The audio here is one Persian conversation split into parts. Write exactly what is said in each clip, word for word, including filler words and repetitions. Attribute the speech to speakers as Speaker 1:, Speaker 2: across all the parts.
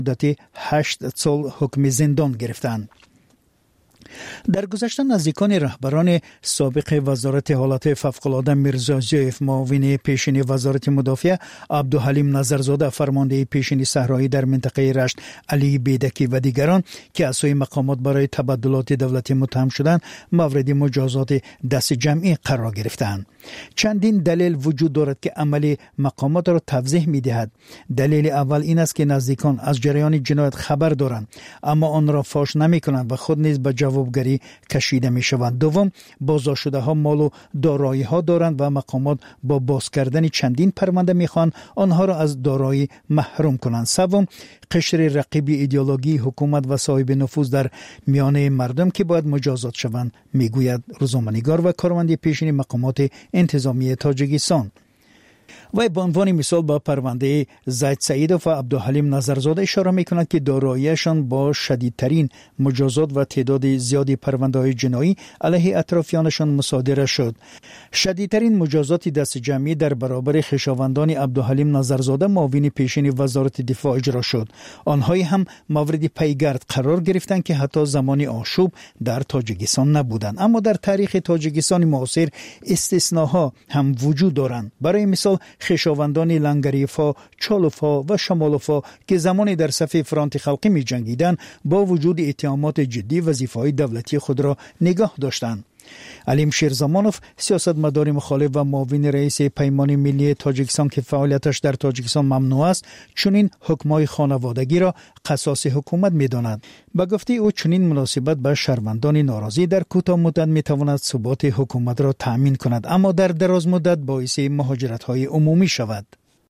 Speaker 1: مدت هشت سال حکم زندان گرفتند. در گذشته نزدیکان رهبران سابق وزارت حالات فوق‌العاده میرزا ژیف، معاون پیشین وزارت مدافع عبدالحلیم نظرزاده، فرمانده پیشین صحرایی در منطقه رشت علی بیدکی و دیگران که از سوی مقامات برای تبادلات دولتی متهم شدند مورد مجازات دست جمعی قرار گرفتند. چندین دلیل وجود دارد که عمل مقامات را توضیح می‌دهد. دلیل اول این است که نزدیکان از جریان جنایت خبر دارند اما آن را فاش نمی‌کنند و خود نیز به جوابگری کشیده می‌شوند. دوم، بازداشت‌شده‌ها مال و دارایی‌ها دارند و مقامات با باز کردن چندین پرونده می‌خواهند آنها را از دارایی محروم کنند. سوم، قشر رقیب ایدئولوژی حکومت و صاحب نفوذ در میان مردم که باید مجازات شوند، میگوید روزنامه‌نگار و کارمند پیشین مقامات انتظامی تاجیکستان. و به عنوان مثال با پرونده زید سعیدوف و عبدالحلیم نظرزاده اشاره می‌کند که داراییشان با شدیدترین مجازات و تعداد زیادی پرونده‌های جنایی علیه اطرافیانشان مصادره شد. شدیدترین مجازات دست جمعی در برابر خویشاوندان عبدالحلیم نظرزاده معاون پیشین وزارت دفاع اجرا شد. آنهایی هم مورد پیگرد قرار گرفتند که حتی زمان آشوب در تاجیکستان نبودند. اما در تاریخ تاجیکستان معاصر استثناها هم وجود دارند. برای مثال خویشاوندان لنگریفا، چالوفا و شمالوفا که زمانی در صف فرانت خلقی می جنگیدند با وجود اتهامات جدی وظیفه‌های دولتی خود را نگاه داشتند. علیم شیرزمانوف، سیاستمدار مخالف و معاون رئیس پیمان ملی تاجیکستان که فعالیتش در تاجیکستان ممنوع است، چنین حکم‌های خانوادگی را قصاص حکومت می‌داند. به گفته او چنین مناسبت به شهروندان ناراضی در کوتاه مدت می‌تواند ثبات حکومت را تأمین کند اما در دراز مدت باعث مهاجرت‌های عمومی شود.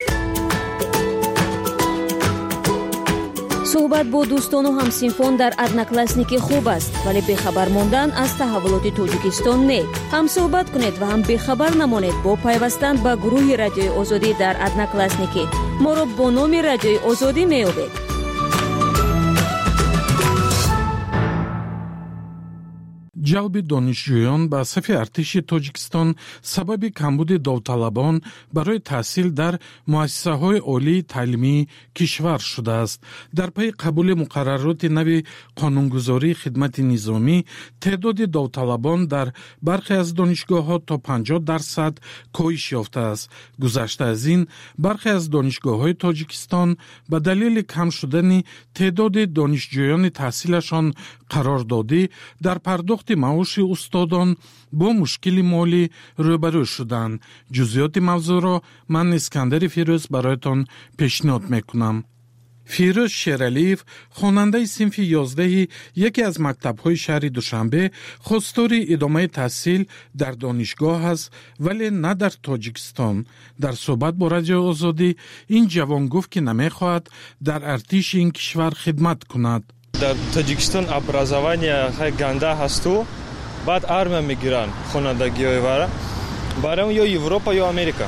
Speaker 2: صحبت با دوستان و همسینفون در ادناکلاسنیکی خوب است ولی بخبر ماندن از تحولات تاجیکستان نه. هم صحبت کنید و هم بخبر نمانید با پیوستن به گروه رادیوی آزادی در ادناکلاسنیکی. ما را با نام رادیوی آزادی می‌یابید.
Speaker 3: جلب دانشجویان به صف ارتش تاجیکستان سبب کمبود داوطلبان برای تحصیل در مؤسسه‌های عالی تعلیمی کشور شده است. در پی قبول مقررات نو قانونگذاری خدمت نظامی، تعداد داوطلبان در برخی از دانشگاه‌ها تا پنجاه درصد کاهش یافته است. گذشته از این، برخی از دانشگاه‌های تاجیکستان به دلیل کم شدن تعداد دانشجویان تحصیلشان قراردادی در پرداخت معاش استادان با مشکل مالی روبرو شدند. جزئیات موضوع را من اسکندر فیروز برایتان پیشنهاد میکنم. فیروز شیرالیف، خواننده صنف یازده یکی از مکتب‌های شهر دوشنبه، خواستار ادامه تحصیل در دانشگاه است ولی نه در تاجیکستان. در صحبت با رادیو آزادی این جوان گفت که نمی‌خواهد در ارتش این کشور خدمت کند.
Speaker 4: در تاجیکستان образование خیلی گنده هست و بعد آرمیا میگیرن خوانندگی های وره برای یا اروپا یا امریکا.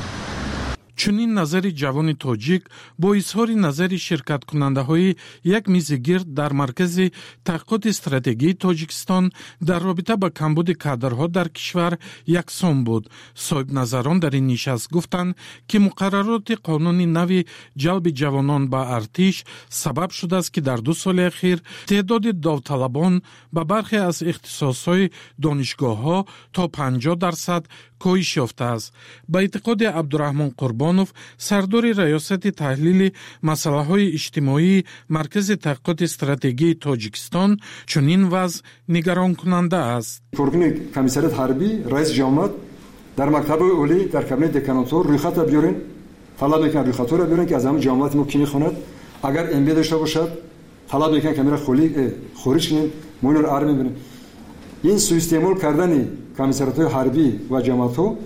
Speaker 3: چنین نظر جوان تاجیک با اظهار نظر شرکت کننده های یک میز گرد در مرکز تحقیقات استراتژی تاجیکستان در رابطه با کمبود کادرها در کشور یکسان بود. صاحب نظران در این نشست گفتند که مقررات قانون نو جلب جوانان به ارتش سبب شده است که در دو سال اخیر تعداد داوطلبان به برخی از اختصاصهای دانشگاه‌ها تا پنجاه درصد کاهش یافته است. به اعتقاد عبدالرحمن قربانوف، سردار ریاست تحلیل مسائل اجتماعی مرکز تحقیقات استراتژی تاجیکستان، چنین وضع نگران کننده است.
Speaker 5: کارگون کمیسریت حربی رئیس جمهوریت در مکتب عالی در کابینت دکاناتور روی خط بیارین، طلب میکنن روی خط رو بیارین که از همون جمهوریت ما کی میخواند اگر ام بی داشته باشد طلب میکنن کامرا خالی خارج کنین مونور آرمی ببینین. این سوءاستعمال کردن کمیسریت حربی و جماعت‌ها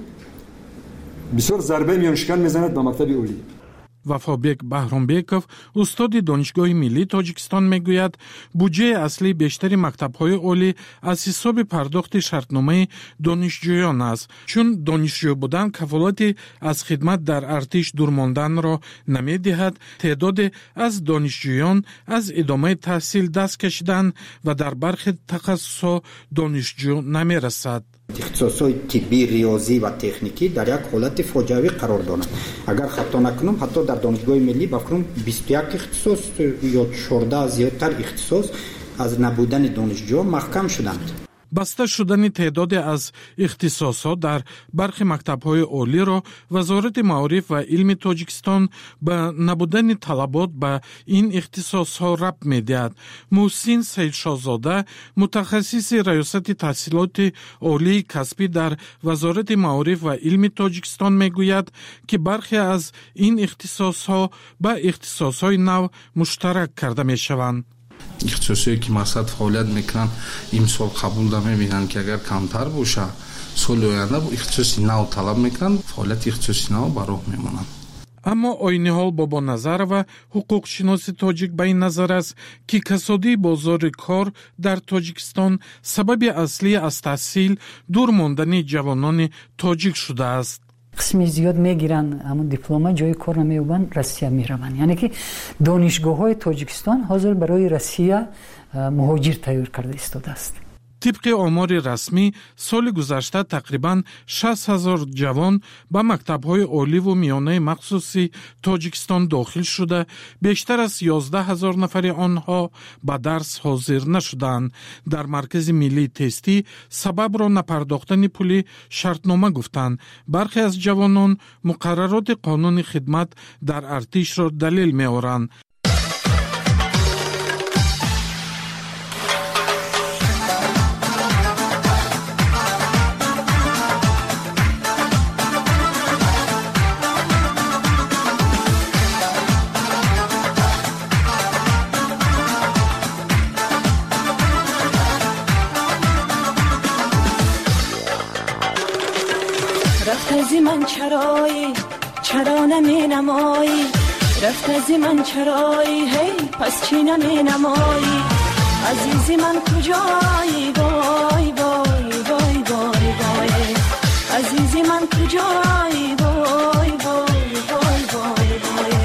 Speaker 5: بسیار ضربه میانشکن میزند به مکتب عالی.
Speaker 3: وفابک بهرامبیکوف، استاد دانشگاه ملی تاجیکستان میگوید بودجه اصلی بیشتر مکتب‌های عالی از حساب پرداخت شرطنامه دانشجویان است، چون دانشجو بودن کفالت از خدمت در ارتش دور ماندن را نمیدهد. تعداد از دانشجویان از ادامه تحصیل دست کشیدن و در برخی تخصص‌ها دانشجو نمیرسد.
Speaker 6: اختصاص‌های طبی، ریاضی و تکنیکی در یک حالت فاجعه‌ای قرار دارند. اگر خطا نکنم حتی در دانشگاه ملی بفکرم بیست و یک اختصاص یا چهارده زیادتر اختصاص از نبودن دانشجو محکم شدند.
Speaker 3: баста шудани теъдоде аз ихтисосот дар бархи мактабҳои олиро вазорати маориф ва илми Тоҷикистон ба набудани талабот ба ин ихтисосҳо рабт медиҳад. муҳсин саидшоҳзода, мутахассиси раёсати таҳсилоти олии касбӣ дар вазорати маориф ва илми Тоҷикистон мегӯяд, ки бархе аз ин ихтисосҳо ба ихтисосҳои нав муштарак карда мешаванд.
Speaker 7: ихтисосие ки мақсад фаъолият мекунанд имсол қабулда мебинанд ки агар камтар боша соли оянда ихтисоси нав талаб мекунанд, фаъолияти ихтисоси нав ба роҳ мемонанд.
Speaker 3: аммо Ойниҳол Бобоназарова, ҳуқуқшиноси тоҷик ба ин назар аст, ки касодии бозори кор дар Тоҷикистон сабаби аслӣ аз таҳсил дур мондани ҷавонони тоҷик шудааст.
Speaker 8: قسمی زیاد میگیرن اما دیپلم جای کار نمیوبن روسیه میروند. یعنی که دانشگاه های تاجیکستان حاضر برای روسیه مهاجر تیار کرده ایستاده است.
Speaker 3: طبق آمار رسمی سال گذشته تقریباً شصت هزار جوان به مکتب‌های عالی و میانه مخصوصی تاجیکستان داخل شده، بیشتر از یازده هزار نفر آنها به درس حاضر نشدند. در مرکز ملی تستی سبب را نپرداختن پول شرطنامه گفتند. برخی از جوانان مقررات قانون خدمت در ارتش را دلیل می‌آورند.
Speaker 9: رفت من چرایی چرا نمی نمایی، رفت از من چرایی هی پس چی نمی نمایی، عزیزی من کجایی وای وای وای وای وای، عزیزی من کجایی وای وای وای وای وای.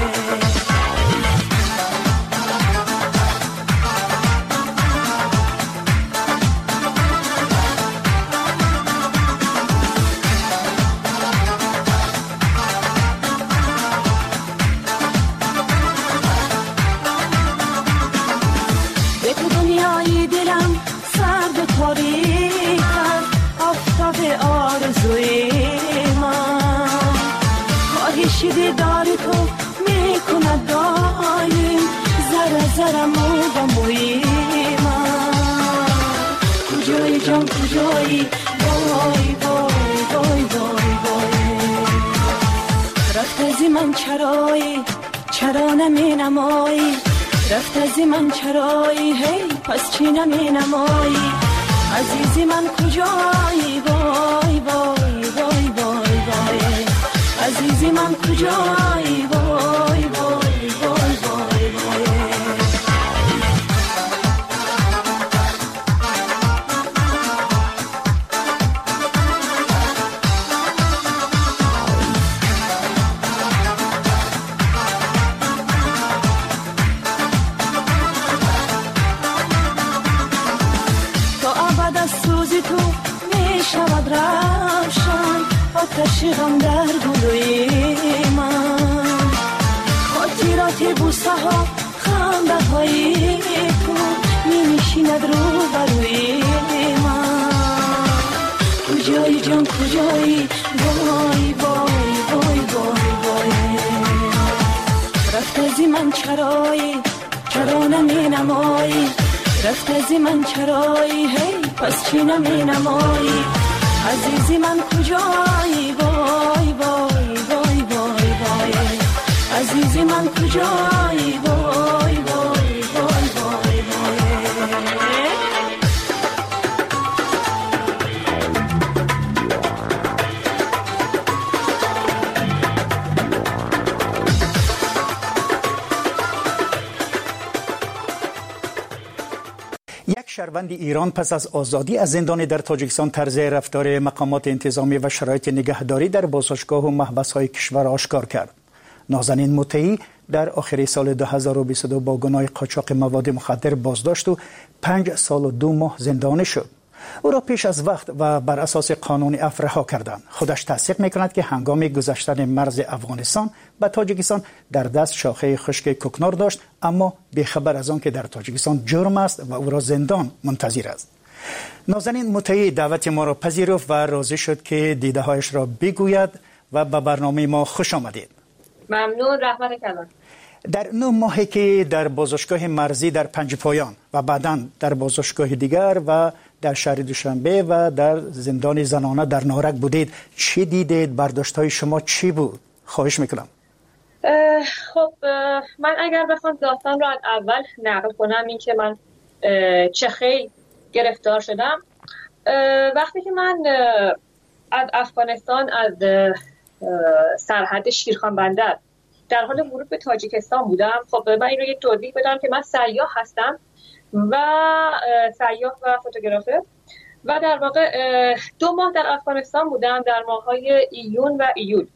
Speaker 9: دیدار تو میکند دایم زره زره مو با موی من، کجایی جان کجایی وای وای وای وای وای. رفت از من چرایی چرا نمی نمایی، رفت از من چرایی هی پس چی نمی نمایی، عزیزی من کجایی وای وای وای وای وای، عزیزی من کجایی وای وای وای وای وای. تا ابد از سوزی تو میشود روشن آتش غم در گلوی من، خاطرات بوسه ها خنده های تو می نشیند رو بروی من، کجایی جان کجایی وای وای وای وای وای. رفت از من چرایی چرا نمی نمایی، رفت از من چرایی هی پس چی نمی نمایی، عزیزی من کجایی وای وای وای وای وای، عزیزی من کجایی وای وای وای وای وای.
Speaker 1: شهروند ایران پس از آزادی از زندان در تاجیکستان طرز رفتار مقامات انتظامی و شرایط نگهداری در بازداشتگاه و محبس‌های کشور آشکار کرد. نازنین مطیعی در آخر سال دو هزار و بیست و دو با گناه قاچاق مواد مخدر بازداشت و پنج سال و دو ماه زندانی شد. او را پیش از وقت و بر اساس قانون عفو رها کردند. خودش تصدیق میکند که هنگام گذشتن مرز افغانستان به تاجیکستان در دست شاخه خشک کوکنار داشت، اما بیخبر از آن که در تاجیکستان جرم است و او را زندان منتظر است. نازنین مطیع دعوت ما را پذیرفت و راضی شد که دیده هایش را بگوید و به برنامه ما خوش آمدید.
Speaker 10: ممنون. رحمت کلان.
Speaker 1: در نه ماهی که در بازداشتگاه مرزی در پنجپایان و بعداً در بازداشتگاه دیگر و در شهر دوشنبه و در زندان زنانه در نارک بودید، چی دیدید؟ برداشت‌های شما چی بود؟ خواهش میکنم.
Speaker 10: خب من اگر بخوام داستان رو از اول نقل کنم، این که من چه خیلی گرفتار شدم. وقتی که من از افغانستان از سرحد شیرخان بندر در حال ورود به تاجیکستان بودم. خب من این رو یک توضیح بدم که من سیاح هستم و سیاح و فوتوگرافر و در واقع دو ماه در افغانستان بودم، در ماه‌های ایون و ایول.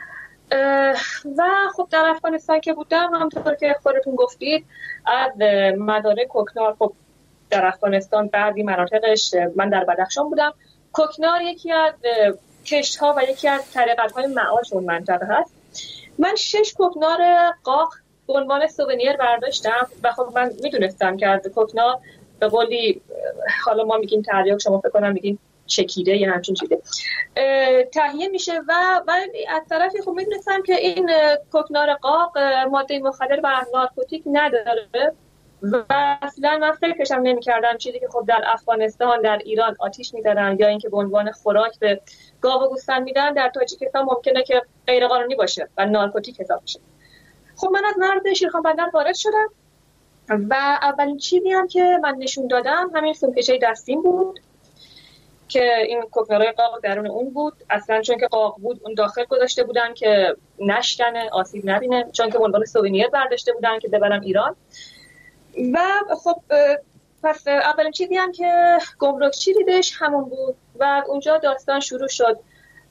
Speaker 10: و خب در افغانستان که بودم، همونطور که خودتون گفتید، از مدارک کوکنار، خب در افغانستان بعضی مناطقش، من در بدخشان بودم، کوکنار یکی از کشت‌ها و یکی از طریقت‌های معاش اون منطقه هست. من شش کوکنار قاق به عنوان سوونیر برداشتم و خب من میدونستم که از کوکنار به قولی، حالا ما میگیم تریاک، شما فکر کنم میگین چکیده یا همچین چیزی، تهیه میشه و ولی از طرفی خب میدونستم که این کوکنار قاق ماده مخدر و نارکوتیک نداره و اصلا من فکرشم نمی‌کردم چیزی که خب در افغانستان، در ایران آتیش می‌زدن یا اینکه به عنوان خوراک به گاو و گوسفند میدن، در تاجیکستان ممکنه که غیر قانونی باشه و نارکوتیک حساب بشه. خب من از مرز شیرخان بندر وارد شدم و اولین چیزی هم که من نشون دادم همین سومکشه دستیم بود که این کوکنارای قاق درون اون بود. اصلا چون که قاق بود اون داخل گذاشته بودن که نشکنه، آسیب نبینه، چون که به عنوان سوونیر برداشته بودن که ببرم ایران. و خب پس اولین چیزی هم که گمرکچی دیدش همون بود و اونجا داستان شروع شد.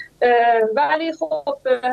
Speaker 10: ولی خب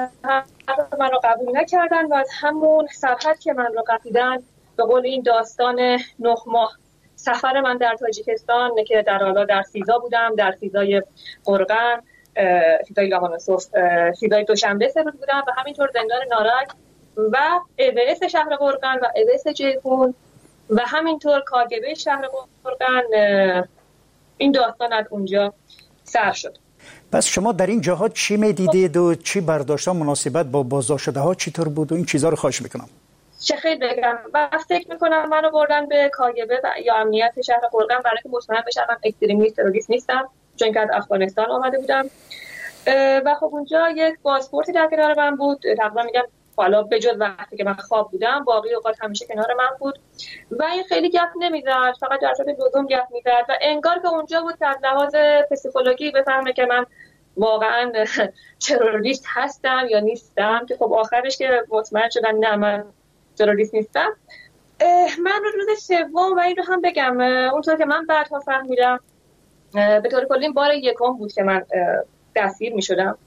Speaker 10: من رو قبول نکردن و از همون سرحد که من رو قپیدن، به قول این داستان نه ماه سفر من در تاجیکستان که در حالا در سیزا بودم، در سیزای قرغن، سیزای لاهانوسوف، سیزای دوشنبه سه روز بودم و همینطور زندان نارک و اویس شهر قرغن و اویس جیهون و همینطور کاگبه شهر قرغن. این داستان از اونجا سر شد.
Speaker 1: پس شما در این جاها چی میدیدید و چی برداشت ها مناسبت با بازداشت شده ها چطور بود و این چیزا رو خواهش میکنم.
Speaker 10: چه خیلی بگم و فکر میکنم منو بردن به کاگبه و یا امنیت شهر قرغن برای که مطمئن بشم من اکستریمیست تروریست نیستم، چون که از افغانستان آمده بودم. و خب اونجا یک پاسپورتی در کنار من بود، تقریبا میگم حالا بجز وقتی که من خواب بودم باقی اوقات همیشه کنار من بود و این خیلی گپ نمیزد، فقط در صورت لزوم گپ میزد و انگار که اونجا بود که از لحاظ پسیکولوژی بفهمه که من واقعا تروریست هستم یا نیستم، که خب آخرش که مطمئن شدن نه من تروریست نیستم. من روز سوم و این رو هم بگم، اونطور که من بعدها فهمیدم به طور کلی بار یکم بود که من دستگیر میشدم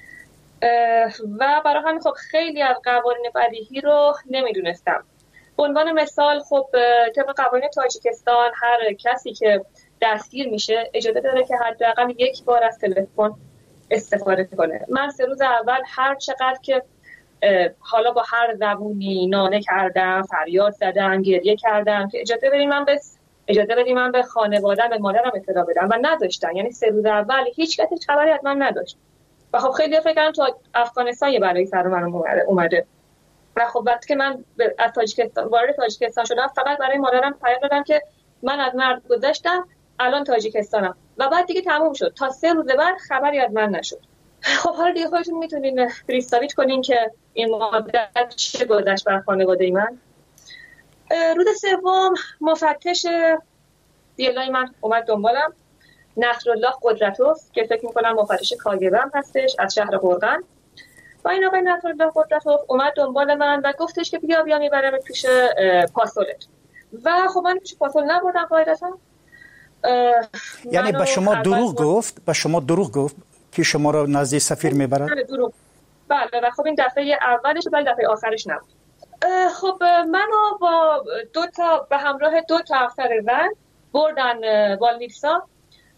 Speaker 10: و برای همین خب خیلی از قوانین بدیهی رو نمیدونستم. به عنوان مثال خب طبق قوانین تاجیکستان هر کسی که دستگیر میشه اجازه داره که حداقل یک بار از تلفن استفاده کنه. من سه روز اول هر چقدر که حالا با هر زبونی ناله کردم، فریاد زدم، گریه کردم که اجازه بدید من به اجازه بدید من به خانواده‌ام، به مادرم اطلاع بدم و نداشتن. یعنی سه روز اول هیچ کسی خبری از من نداشت و خب خیلی فکر کردم تو افغانستان یه بلایی سر من اومده و خب وقتی که من از تاجیکستان وارد تاجیکستان شدم فقط برای مادرم پیام دادم که من از مرز گذشتم، الان تاجیکستانم و بعد دیگه تموم شد. تا سه روز بعد خبری از من نشد. خب حالا دیگه خودتون میتونین پریستاویچ کنین که این مدت چه گذشت بر خانواده من. روز سوم مفتش دیلای من اومد دنبالم، نصرالله قدرتوف که فکر میکنم مفتش کاگبه هم هستش از شهر قرغن و این آقای نصرالله قدرتوف اومد دنبال من و گفتش که بیا بیا میبرم پیش پاسولت و خب من پیش پاسول نبردم قاعدتا.
Speaker 1: یعنی به شما دروغ گفت به شما دروغ گفت که شما رو نزد سفیر میبرد؟
Speaker 10: بله دروغ. بله و خب این دفعه اولش ولی دفعه آخرش نبود. خب منو با دو تا به همراه دو تا افسر زن بردن والنیتسا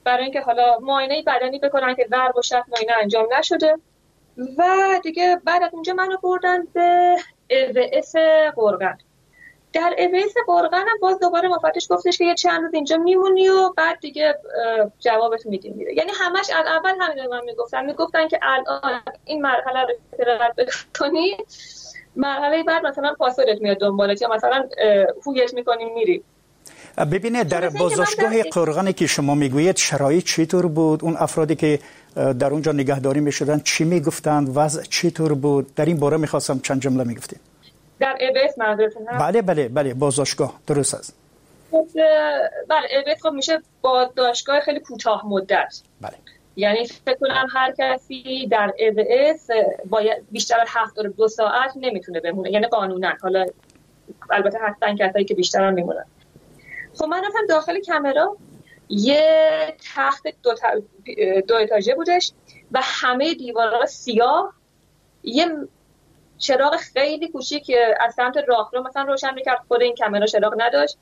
Speaker 10: برای اینکه حالا معاینه بدنی بکنن که ضرب و شتم معاینه انجام نشده و دیگه بعد از اونجا منو بردن به ای وی اس قرغن. در ای وی اس قرغن هم باز دوباره مفتش گفتش که یه چند روز اینجا میمونی و بعد دیگه جوابت میدیم میره. یعنی همش از اول همین من میگفتن میگفتن که الان این مرحله رو که رد بکنی مرحله بعد مثلا پاسورت میاد دنبالت یا مثلا هویت میکنیم میری.
Speaker 1: ببینید در بازداشتگاه قرغنی که شما میگویید شرایط چطور بود؟ اون افرادی که در اونجا نگهداری میشدن چی میگفتند؟ وضع چطور بود؟ در این باره میخواستم چند جمله میگفتید.
Speaker 10: در ای وی اس منظورتون هست؟
Speaker 1: بله بله بله بازداشتگاه درست است.
Speaker 10: بله ای وی اس خب میشه بازداشتگاه خیلی کوتاه مدت.
Speaker 1: بله.
Speaker 10: یعنی فکر کنم هر کسی در ای وی اس باید بیشتر از هفتاد و دو ساعت نمیتونه بمونه، یعنی قانونا. حالا البته هستن کسایی که بیشتر هم میمونن. خب من رفتم داخل کامرا، یه تخت دو, تا... دو اتاژه بودش و همه دیوارها سیاه، یه چراغ خیلی کوچیک از سمت راهرو مثلا روشن میکرد، خود این کامرا چراغ نداشت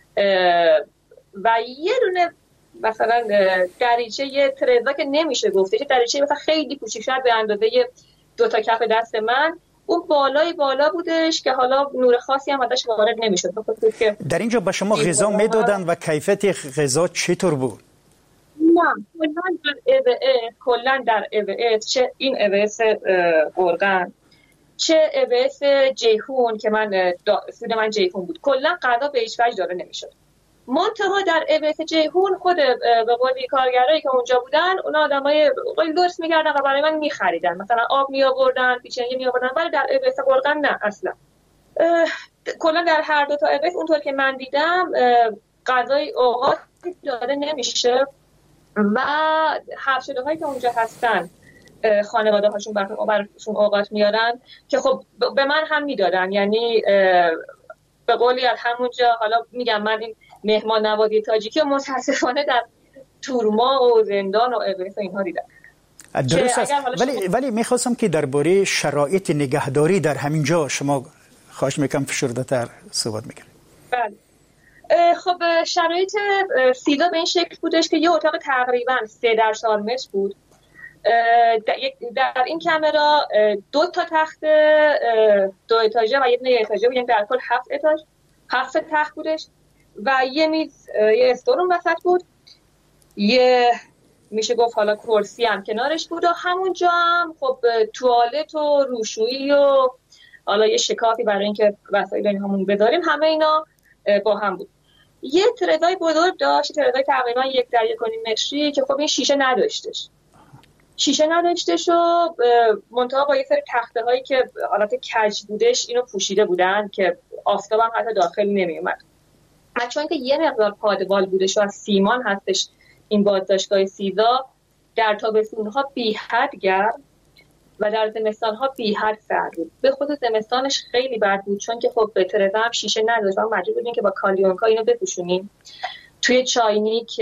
Speaker 10: و یه دونه مثلا دریچه، یه ترزا که نمیشه گفته، یه دریچه مثلا خیلی کوچیک شد به اندازه دو تا کف دست من، اون بالای بالا بودش که حالا نور خاصی هم ازش وارد نمیشد.
Speaker 1: در اینجا به شما غذا میدادن و کیفیت غذا چطور بود؟
Speaker 10: نه کلا در ای وی اس کلا در ای وی اس چه این ای وی اس قرغن چه ای وی اس جیهون که من سود من جیهون بود، کلا غذا به هیچ وجه داده نمیشد. منتها در ای وی اس جیهون خود به قولی کارگرایی که اونجا بودن اونا آدمای خیلی درست می‌کردن و برای من می‌خریدن، مثلا آب می‌آوردن، پیچنگی می‌آوردن، ولی در ای وی اس قرغن نه اصلا. کلا در هر دو تا ای وی اس اونطور که من دیدم غذای اوقات داده نمیشه و هفت‌شده‌هایی که اونجا هستن خانواده هاشون براشون اوقات میارن که خب به من هم میدادن، یعنی به قولی از همونجا، حالا میگم من این مهمان نوازی تاجیکی و متاسفانه در تورما و زندان و ای وی اس اینها دیدم.
Speaker 1: درست است، ولی ولی میخواستم که درباره شرایط نگهداری در همین جا شما خواهش میکنم فشرده‌تر صحبت میکنید.
Speaker 10: بله خب شرایط سیدا به این شکل بودش که یه اتاق تقریبا سه در چهار متر بود. در این کامرا دو تا تخت دو اتاژه و یه دونه اتاژه بود، یعنی در کل هفت اتاژ هفت تخت بودش و یه میز، یه استورون وسط بود، یه میشه گفت حالا کرسی هم کنارش بود و همونجا هم خب توالت و روشویی و حالا یه شکافی برای اینکه وسایل اینهامون بذاریم، همه اینا با هم بود. یه ترزای بزرگ داشت، ترزای تقریبا یک در یک و نیم متری که خب این شیشه نداشتش شیشه نداشتش و منتها با یه سری تخته هایی که حالت کج بودش اینو پوشیده بودن که آفتاب هم حتی داخل نمی اومد. و چون که یه مقدار پادبال بودش و از سیمان هستش این بازداشتگاه سیدا، در تابستون‌ها بی حد گرم و در زمستان‌ها بی حد سرد بود. به خود زمستانش خیلی بد بود چون که خب ترزا هم شیشه نداشت و مجبور بودیم که با کالیونکا اینو بپوشونیم. توی چاینیک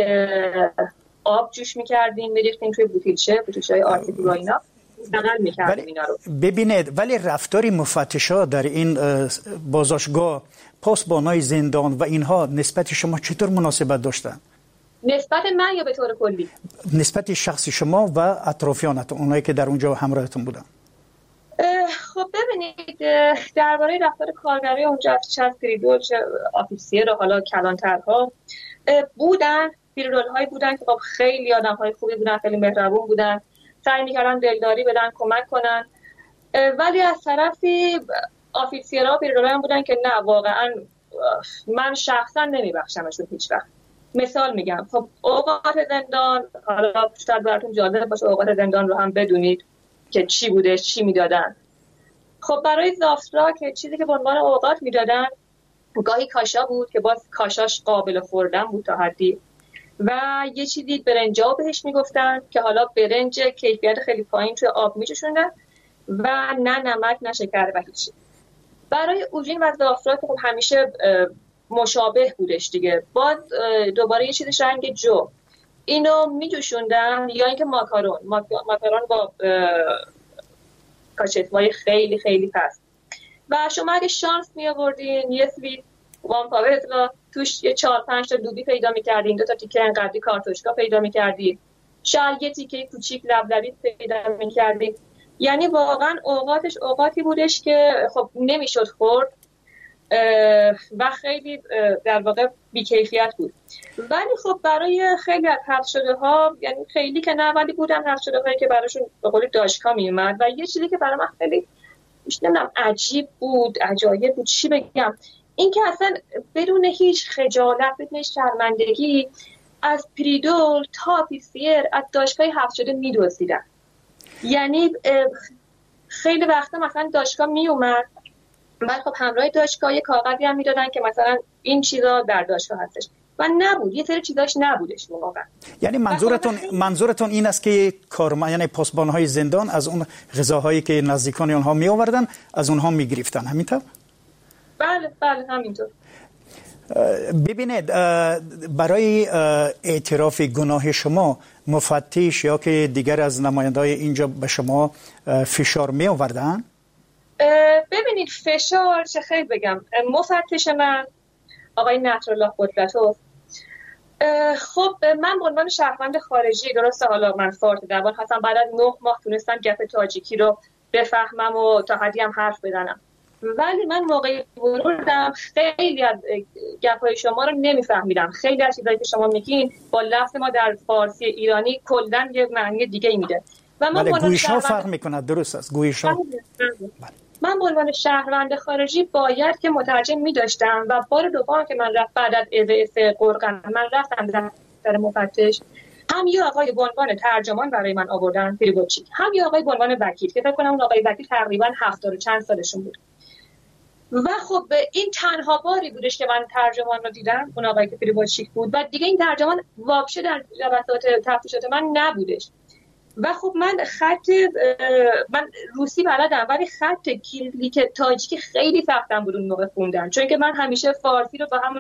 Speaker 10: آب جوش می‌کردیم، می‌ریختیم توی بوتیلچه، بوتیلچه‌های آرتیفی و اینا استعمال می‌کردیم اینا رو.
Speaker 1: ببینید ولی رفتاری مفتشا در این بازداشتگاه، پاسبانای زندان و اینها نسبت شما چطور مناسبت داشتن؟
Speaker 10: نسبت من یا به طور کلی؟
Speaker 1: نسبت شخصی شما و اطرافیانتون، اونایی که در اونجا همراهتون بودن.
Speaker 10: خب ببینید درباره رفتار کارگرای اونجا چه پریدور چه آفیسیر و حالا کلانترها بودن، پیرول‌هایی هایی بودن که خب خیلی آدم‌های خوبی بودن، خیلی مهربون بودن، سعی می‌کردن دلداری بدن، کمک کنن، ولی از طرفی آفیسرها پیرول‌ها بودن که نه واقعا من شخصا نمیبخشمشون هیچ وقت. مثال میگم، خب اوقات زندان، حالا شاید براتون جالب باشه اوقات زندان رو هم بدونید که چی بوده، چی میدادن. خب برای زافترا که چیزی که به عنوان اوقات میدادن گاهی کاشا بود که باز کاشاش قابل خوردن بود تا حدی، و یه چیزی برنجاو بهش میگفتن که حالا برنج کیفیت خیلی پایین توی آب میچشوندن و نه نمک نه شکر و هیچی. برای اوژین و زافترا که خب همیشه مشابه بودش دیگه، باز دوباره یه چیزش رنگ جو، اینو میجوشوندن، یا اینکه ماکارون ماکارون با کاچتوای خیلی خیلی پست. و شما اگه شانس می آوردین یه سویت وان پاورتلا توش یه چهار پنج تا لوبی پیدا می‌کردیم، دو تا تیکه انقدری کارتوشکا پیدا می‌کردیم، شاید یه تیکه کوچیک لبلبی پیدا می‌کردیم. یعنی واقعا اوقاتش اوقاتی بودش که خب نمیشد خورد و خیلی در واقع بی‌کیفیت بود. ولی خب برای خیلی از حذف شده ها، یعنی خیلی که نه ولی بودن حذف شده هایی که براشون به قول داشکا میومد. و یه چیزی که برای من خیلی نمیدونم عجیب بود، عجایب بود، چی بگم، این که اصلا بدون هیچ خجالت، بدون هیچ شرمندگی از پریدول تا پیسیر از داشکای حذف شده میدوزیدن. یعنی خیلی وقتا مثلا داشکا میومد بعد خب همراه داشکا یه کاغذی هم میدادن که مثلا این چیزا در داشکا هستش و نبود، یه سری چیزاش نبودش واقعا.
Speaker 1: یعنی منظورتون منظورتون این است که کارمند یعنی پاسبان‌های زندان از اون غذاهایی که نزدیکان اونها می آوردن از اونها میگرفتن، همینطور؟
Speaker 10: بله بله همینطور.
Speaker 1: ببینید برای اعتراف گناه شما مفتش یا که دیگر از نماینده‌های اینجا به شما فشار می آوردن؟
Speaker 10: ببینید فشار چه خیلی بگم، مفتش من آقای نصرالله قدرتوف، خب من به عنوان شهروند خارجی، درسته حالا من فارسی زبان هستم، بعد از نه ماه تونستم گپ تاجیکی رو بفهمم و تا حدی هم حرف بزنم، ولی من موقعی ورودم خیلی از گپ‌های شما رو نمیفهمیدم. خیلی از چیزایی که شما میگین با لفظ ما در فارسی ایرانی کلاً یه معنی دیگه میده و من
Speaker 1: بله گویش‌ها فرق میکنه. درست است گویش‌ها.
Speaker 10: من به عنوان شهروند خارجی باید که مترجم می‌داشتم و بار دوم که من رفت بعد از اذاعه قرقن من رفتم دفتر مفتش، هم یه آقای به عنوان ترجمان برای من آوردن پریبوچی، هم یه آقای به عنوان وکیل که فکر کنم اون آقای وکیل تقریبا هفتاد و چند سالشون بود. و خب این تنها باری بودش که من ترجمان رو دیدم، اون آقای که پریبوچی بود و دیگه این ترجمان واپشه در جلسات تفتیشات من نبودش. و خب من خط من روسی بلدم ولی خط کیریلیک تاجیکی خیلی سختم بود اون موقع خوندم، چون که من همیشه فارسی رو با همون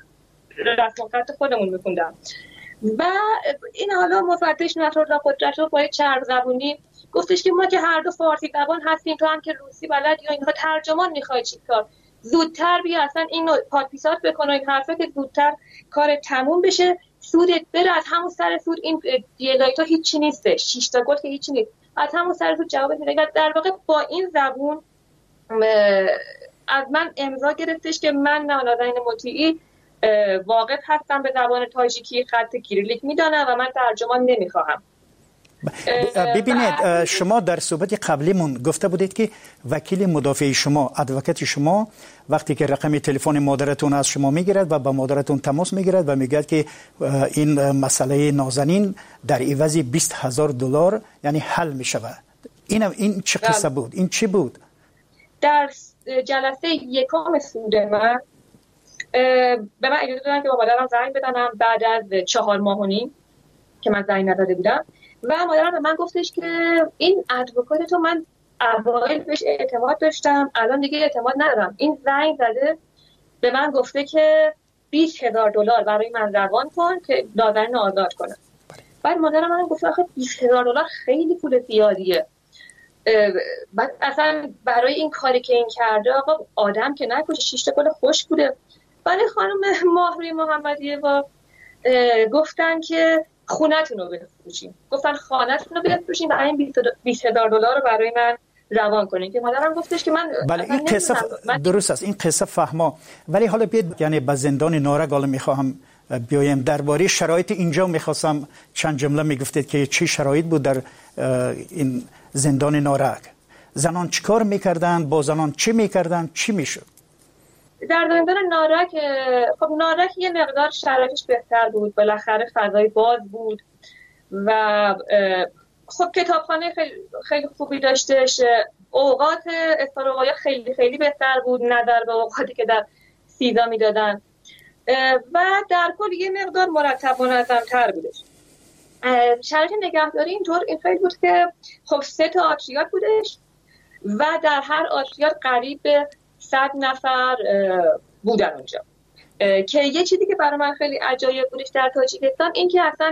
Speaker 10: رسم خط خودمون میخوندم. و این حالا مفتش نصرالله قدرتوف با چرب زبونی گفتش که ما که هر دو فارسی زبان هستیم، تو هم که روسی بلد یا اینها ترجمان میخوای چیکار، زودتر بیا اصلا اینو پادپیسات بکن و این حرفا که زودتر کار تموم بشه، سودت بره، از همون سر سود این دیلایت ها هیچی نیسته، شش تا گل که هیچی نیست، از همون سر سود جواب میده. در واقع با این زبون از من امضا گرفتش که من نازنین مطیعی واقف هستم به زبان تاجیکی، خط کیریلیک میدانم و من ترجمان نمیخواهم.
Speaker 1: ببینید شما در صحبت قبلیمون گفته بودید که وکیل مدافع شما، ادوکات شما وقتی که رقم تلفن مادرتون از شما میگیرد و با مادرتون تماس میگیرد و میگه که این مسئله نازنین در عوض بیست هزار دلار یعنی حل میشود، این این چه قصه بود؟ این چی بود؟
Speaker 10: در جلسه یکم سود من به من اجازه دادن که با مادرم زنگ بزنم بعد از چهار ماه و نیم که من زنگ نزده بودم و مادرم به من گفتش که این ادوکات تو من اوایل بهش اعتماد داشتم، الان دیگه اعتماد ندارم، این زنگ زده به من گفته که بیست هزار دلار برای من روان کن که نازنین آزاد کنم. بعد مادرم من گفت آخه بیست هزار دلار خیلی پول زیادیه، بعد اصلا برای این کاری که این کرده آقا آدم که نکشه، شش تا گل خوش بوده. ولی خانم ماهروی محمدیه با گفتن که خونه‌تون رو بفروشین، گفتن خانه‌تون رو بفروشین و این بیست هزار دلار رو برای من روان کنین که مادرم گفتش که من
Speaker 1: بله این قصه من... درست است، این قصه فهما. ولی حالا بیاد یعنی به زندان نارک حالا میخواهم بیایم درباره شرایط اینجا میخواستم چند جمله میگفتید که چی شرایط بود در این زندان نارک، زنان چیکار میکردن، با زنان چی میکردن، چی میشد
Speaker 10: در زندان نارک؟ خب نارک یه مقدار شرایطش بهتر بود، بالاخره فضای باز بود و خب کتابخانه خیلی خیلی خوبی داشتش، اوقات استراحت خیلی خیلی بهتر بود نظر به اوقاتی که در سیدا میدادن و در کل یه مقدار مرتب و منظم‌تر بودش. شرایط نگهداری اینطور این خیلی بود که خب سه تا آتریات بودش و در هر آتریات قریب به صد نفر بودن اونجا، که یه چیزی که برای من خیلی عجایب بودش در تاجیکستان این که اصلا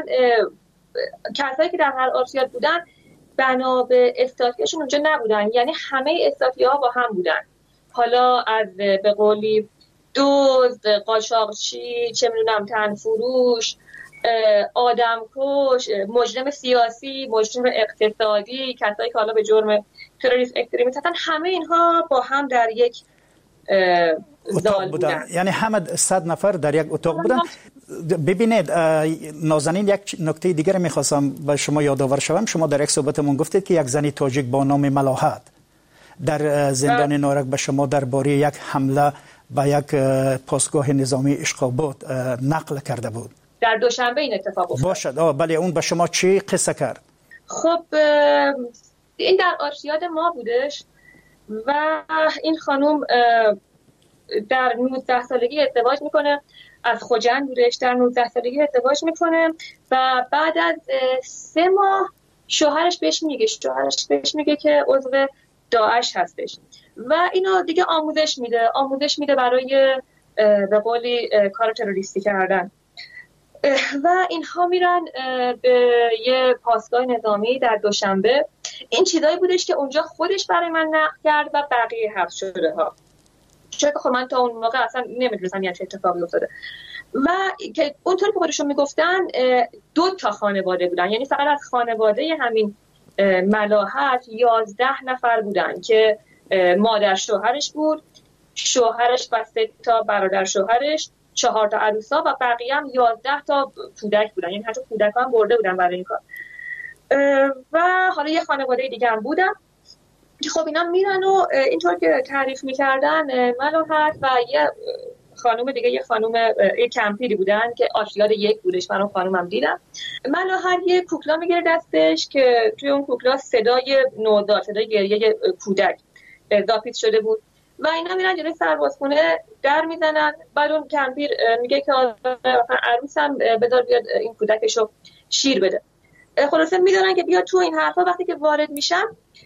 Speaker 10: کسایی که در هر آتریات بودن بنا به استاتیاشون اونجا نبودن، یعنی همه استاتیاها با هم بودن، حالا از به قولی دزد، قاچاقچی، چه میدونم تنفروش، آدمکش، مجرم سیاسی، مجرم اقتصادی، کسایی که حالا به جرم تروریسم اکستریمیسم هستن، همه اینها با هم در یک
Speaker 1: اتاق بودن. بودن یعنی همه صد نفر در یک اتاق بودن. ببینید نازنین، یک نکته دیگر میخواستم به شما یادآور شوم. شما در یک صحبتمون گفتید که یک زنی تاجیک با نام ملاحت در زندان نارک به شما درباره یک حمله به یک پاسگاه نظامی اشقابات نقل کرده بود.
Speaker 10: در دوشنبه این اتفاق افتاد.
Speaker 1: باشد. آه بله، اون به شما چی قصه کرد؟
Speaker 10: خب این در آرشیاد ما بودش و این خانم در نوزده سالگی ازدواج میکنه، از خوجند بودش، در نوزده سالگی ازدواج میکنه و بعد از سه ماه شوهرش بهش میگه شوهرش بهش میگه که عضو داعش هستش و اینو دیگه آموزش میده آموزش میده برای به قولی کار تروریستی کردن و اینها میرن به یه پاسگاه نظامی در دوشنبه. این چیزایی بودش که اونجا خودش برای من نقل کرد و بقیه حبس شده ها، چون خب من تا اون موقع اصلا نمیدونستم یه چه اتفاقی افتاده و که اونطور که خودشون میگفتن دو تا خانواده بودن، یعنی فقط از خانواده همین ملاحت یازده نفر بودن که مادر شوهرش بود، شوهرش و سه تا برادر شوهرش، چهار تا عروسا و بقیه هم یازده تا کودک بودن، یعنی حتی کودک هم برده بودن برای این کار و حالا یه خانواده دیگه هم بودن. خب اینا میرن و اینطور که تعریف میکردن ملاحت و یه خانم دیگه، یه خانم یه کمپیری بودن که آشیاد یک بودش، من اون خانومم دیدم. ملاحت یه کوکلا میگیره دستش که توی اون کوکلا صدای نوزاد، صدای گریه کودک اضافه شده بود و اینا میرن جلوی سربازخونه در میزنن. بعد اون کمپیر میگه که عروسم بذار بیاد این کودکشو شیر بده. خلاصه میدونن که بیاد تو این حرفا. وقتی که وارد میشن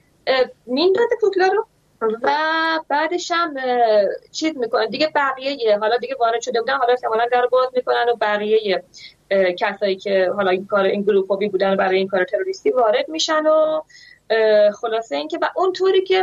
Speaker 10: میندازه کوکلا رو و بعدش هم چیز میکنن دیگه، بقیه حالا دیگه وارد شده بودن، حالا احتمالاً در باز میکنن و بقیه کسایی که حالا این کار این گروپی بودن برای این کار تروریستی وارد میشن و خلاصه این که و اونطوری که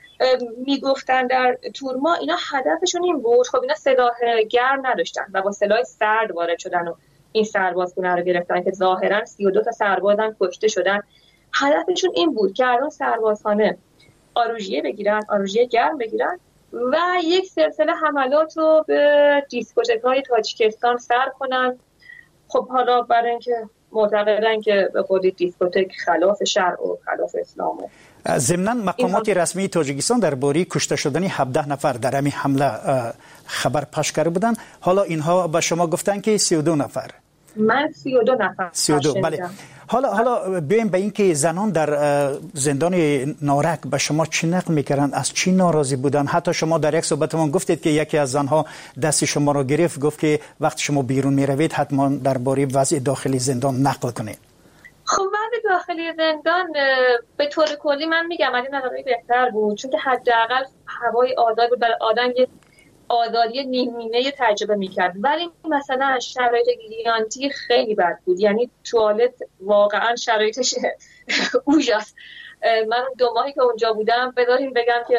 Speaker 10: میگفتن در تورما اینا هدفشون این بود. خب اینا سلاح گرم نداشتن و با سلاح سرد وارد شدن و این سربازخونه رو گرفتن که ظاهرا سی و دو تا سربازن کشته شدن. هدفشون این بود که الان سربازخانه آروژیه بگیرن، آروژیه گرم بگیرن و یک سلسله حملات رو به دیسکوتک‌های تاجیکستان سر کنن. خب حالا برای اینکه معتقدن که به خودی دیسکوتک خلاف شرع و خلاف اسلامه.
Speaker 1: ضمناً مقامات رسمی تاجیکستان درباره کشته شدن هفده نفر در همین حمله خبر پخش کرده بودن. حالا اینها به شما گفتن که سی و دو نفر.
Speaker 10: من سی و دو نفر.
Speaker 1: سی و دو بله. حالا حالا بیایم به این که زنان در زندان نارک به شما چی نقل میکردن، از چی ناراضی بودن؟ حتی شما در یک صحبتمون گفتید که یکی از زنها دست شما رو گرفت، گفت که وقتی شما بیرون میروید حتما درباره وضع داخلی زندان نقل کنید.
Speaker 10: خب وضع داخلی زندان به طور کلی من میگم از این نظر بهتر بود، چون که حداقل هوای آزاد بود، برای آدم یه آزادی نیمینه تجربه میکرد. ولی مثلا شرایط گیانتی خیلی بد بود، یعنی توالت واقعا شرایطش اوجاست. من دو ماهی که اونجا بودم بذاریم بگم که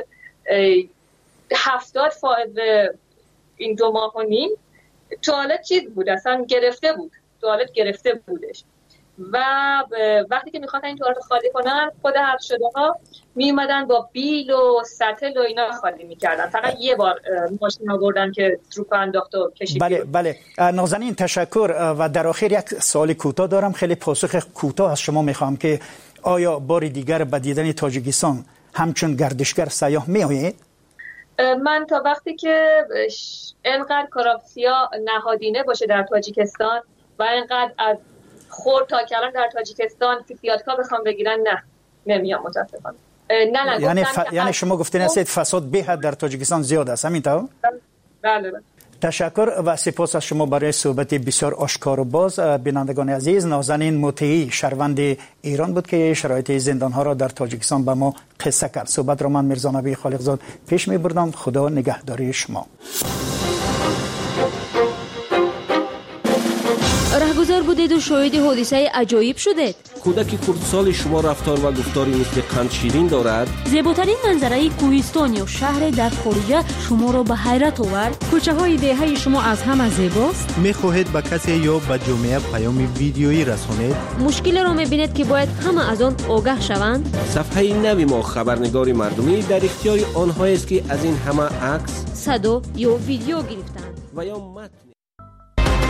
Speaker 10: هفتاد فائز این دو ماه و نیم توالت چیز بود، اصلا گرفته بود، توالت گرفته بودش و وقتی که میخواستن این توالت خالی کنن خود حبس شده ها می اومدن با بیل و سطل و اینا خالی میکردن. فقط یه بار ماشین آوردن که تروپ انداخت و کشید.
Speaker 1: بله بله. نازنین تشکر. و در آخر یک سوال کوتاه دارم، خیلی پاسخ کوتاه از شما میخوام که آیا بار دیگر به دیدن تاجیکستان همچون گردشگر سیاح میآیید؟
Speaker 10: من تا وقتی که اینقدر کراپسیا نهادینه باشه در تاجیکستان و اینقدر از خورد تا کلان در تاجیکستان فیفیاتکا بخوام بگیرن، نه نمیام متاسفانه. نه نه
Speaker 1: یعنی ف... یعنی شما گفتین است فساد به حد در تاجیکستان زیاد است، همینطور؟
Speaker 10: بله بله.
Speaker 1: تشکر و سپاس از شما برای صحبت بسیار آشکار و باز. بینندگان عزیز، نازنین مطیعی شهروند ایران بود که شرایط زندان ها را در تاجیکستان به ما قصه کرد. صحبت را من میرزا نبی خالقزاد پیش میبردم. خدا نگهداری شما.
Speaker 2: رهگذر بودید و شاهد حادثه عجایب شدید.
Speaker 11: کودک خردسال شما رفتار و گفتاری مثل قند شیرین دارد؟
Speaker 2: زیباترین منظره کوهستان یا شهر در خارج شما را به حیرت آورد؟ کوچه های دهه شما از همه زیباست؟
Speaker 12: می‌خواهید به کسی یا به جامعه پیام ویدیویی رسانید؟
Speaker 2: مشکل را می‌بینید که باید همه از آن آگاه شوند؟
Speaker 11: صفحه نوی ما خبرنگار مردمی در اختیار آنهایی است که از این همه عکس،
Speaker 2: صدا یا ویدیو گرفتند
Speaker 11: و یا متن